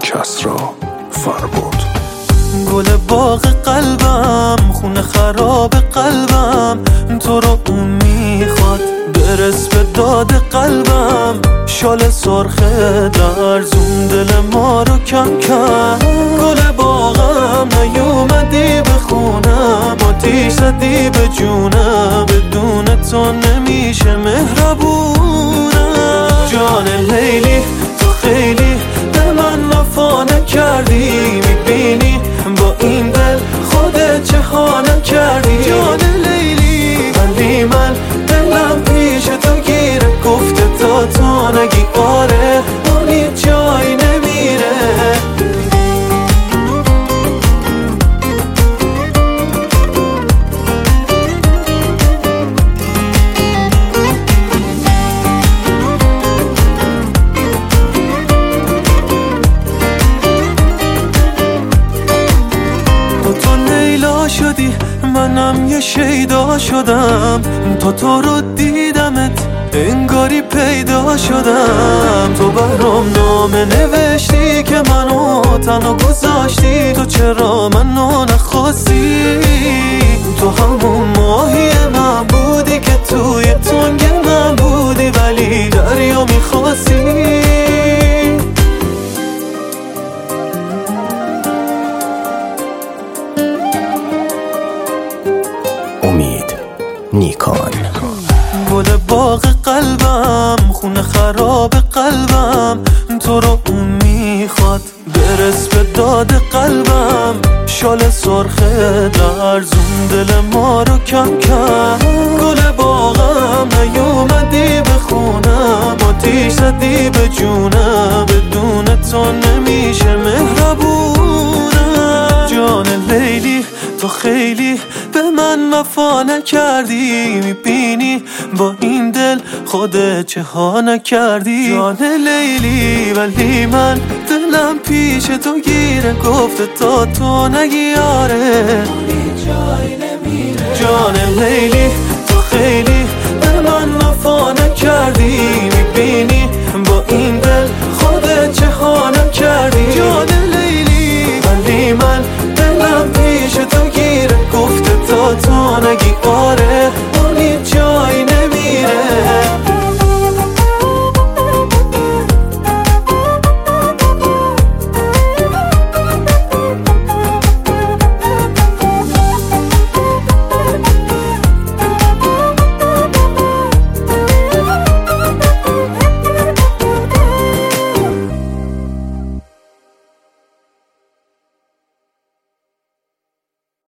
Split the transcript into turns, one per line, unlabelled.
کسرا فربود.
گل باغ قلبم، خونه خراب قلبم، تو رو اون میخواد. برس به داد قلبم، شال سرخه درزون دل ما رو کم کرد. گل باغم نیومدی به خونم، آتیش زدی به جونم، بدون تو نمیشه مهربونم. جان لیلی تو خیلی به من وفا نکردی، میبینی با این دل خودت چه ها نکردی. جان لیلی ولی من دلم پیش تو گیره، گفته تا تو نگی آره اون هیچ جایی نمیره. شدی منم یه شیدا شدم، تو رو دیدمت انگاری پیدا شدم. تو برام نامه نوشتی که منو تنها گذاشتی، تو چرا منو نخواستی؟ تو همون ماهی من بودی که توی تنگ من بودی، ولی دریا میخواستی.
امید نیکان.
گل باغ قلبم، خونه خراب قلبم، تو رو اون میخواد. برس به داد قلبم، شال سرخه درزون دل ما رو کم کرد. گل باغم نیومدی به خونم، آتیش زدی به جونم، بدون تو نمیشه مهربونم. جان لیلی تو خیلی به من وفا نکردی، میبینی با این دل خودت چه ها نکردی. جان لیلی ولی من دلم پیش تو گیره، گفته تا تو نگی آره جان لیلی